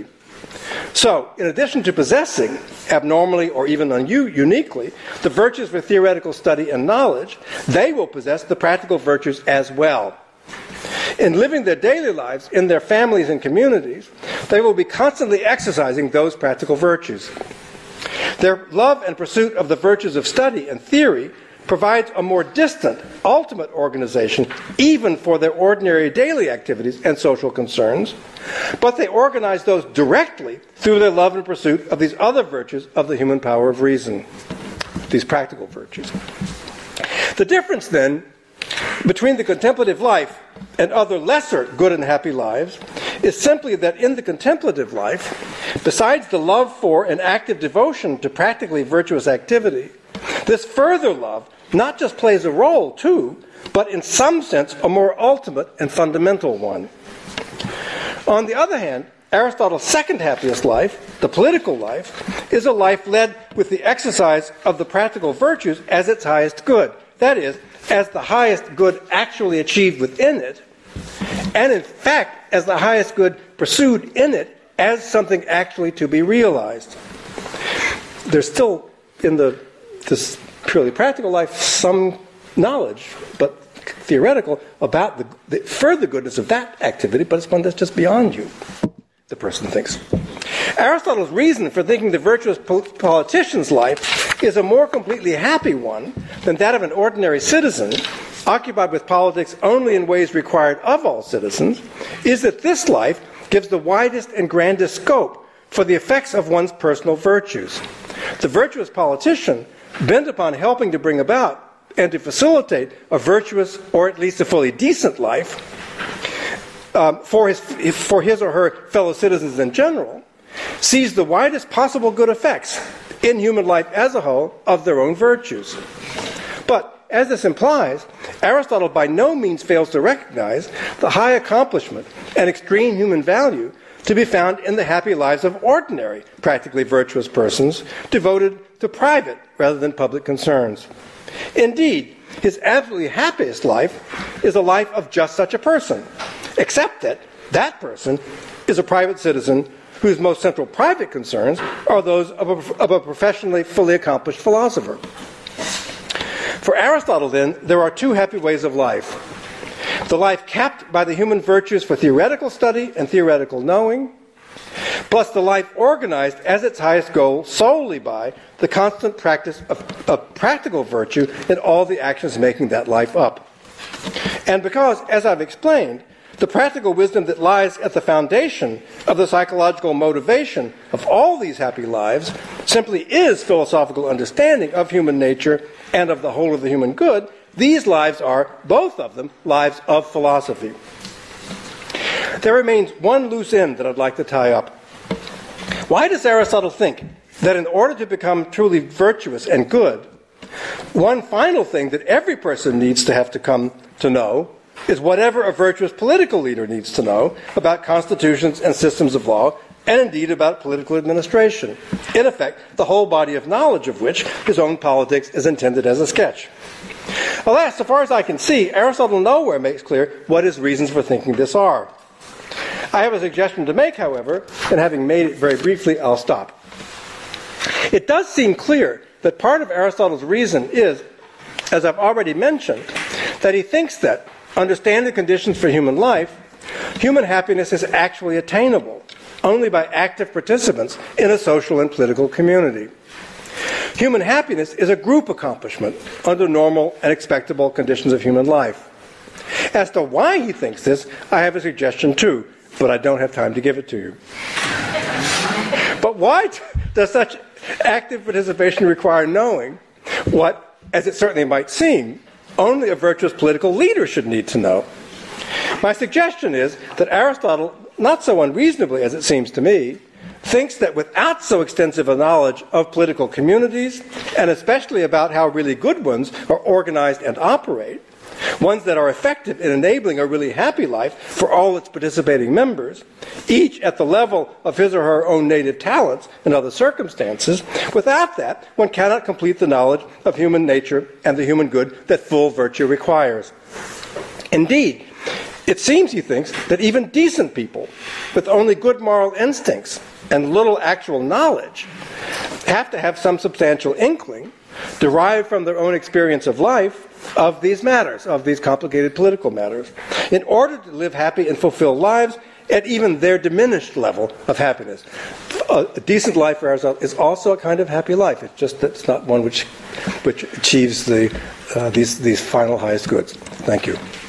So, in addition to possessing, abnormally or even unu- uniquely, the virtues for theoretical study and knowledge, they will possess the practical virtues as well. In living their daily lives in their families and communities, they will be constantly exercising those practical virtues. Their love and pursuit of the virtues of study and theory provides a more distant, ultimate organization, even for their ordinary daily activities and social concerns, but they organize those directly through their love and pursuit of these other virtues of the human power of reason, these practical virtues. The difference, then, between the contemplative life and other lesser good and happy lives is simply that in the contemplative life, besides the love for and active devotion to practically virtuous activity, this further love not just plays a role, too, but in some sense a more ultimate and fundamental one. On the other hand, Aristotle's second happiest life, the political life, is a life led with the exercise of the practical virtues as its highest good. That is, as the highest good actually achieved within it, and in fact, as the highest good pursued in it as something actually to be realized. There's still, in the this purely practical life, some knowledge, but theoretical, about the, the further goodness of that activity, but it's one that's just beyond you, the person thinks. Aristotle's reason for thinking the virtuous politician's life is a more completely happy one than that of an ordinary citizen, occupied with politics only in ways required of all citizens, is that this life gives the widest and grandest scope for the effects of one's personal virtues. The virtuous politician, bent upon helping to bring about and to facilitate a virtuous, or at least a fully decent life um, for his, for his or her fellow citizens in general, sees the widest possible good effects in human life as a whole of their own virtues. But, as this implies, Aristotle by no means fails to recognize the high accomplishment and extreme human value to be found in the happy lives of ordinary, practically virtuous persons devoted to private rather than public concerns. Indeed, his absolutely happiest life is a life of just such a person, except that that person is a private citizen whose most central private concerns are those of a, of a professionally fully accomplished philosopher. For Aristotle, then, there are two happy ways of life. The life capped by the human virtues for theoretical study and theoretical knowing, plus the life organized as its highest goal solely by the constant practice of, of practical virtue in all the actions making that life up. And because, as I've explained, the practical wisdom that lies at the foundation of the psychological motivation of all these happy lives simply is philosophical understanding of human nature and of the whole of the human good, these lives are, both of them, lives of philosophy. There remains one loose end that I'd like to tie up. Why does Aristotle think that in order to become truly virtuous and good, one final thing that every person needs to have to come to know is whatever a virtuous political leader needs to know about constitutions and systems of law, and indeed about political administration, in effect, the whole body of knowledge of which his own politics is intended as a sketch. Alas, so far as I can see, Aristotle nowhere makes clear what his reasons for thinking this are. I have a suggestion to make, however, and having made it very briefly, I'll stop. It does seem clear that part of Aristotle's reason is, as I've already mentioned, that he thinks that, understanding the conditions for human life, human happiness is actually attainable only by active participants in a social and political community. Human happiness is a group accomplishment under normal and expectable conditions of human life. As to why he thinks this, I have a suggestion too, but I don't have time to give it to you. But why t- does such active participation require knowing what, as it certainly might seem, only a virtuous political leader should need to know? My suggestion is that Aristotle, not so unreasonably as it seems to me, thinks that without so extensive a knowledge of political communities, and especially about how really good ones are organized and operate, ones that are effective in enabling a really happy life for all its participating members, each at the level of his or her own native talents and other circumstances, without that, one cannot complete the knowledge of human nature and the human good that full virtue requires. Indeed, it seems, he thinks, that even decent people with only good moral instincts and little actual knowledge have to have some substantial inkling, derived from their own experience of life, of these matters, of these complicated political matters, in order to live happy and fulfilled lives at even their diminished level of happiness. A, a decent life for Aristotle is also a kind of happy life. It's just that it's not one which which achieves the uh, these these final highest goods. Thank you.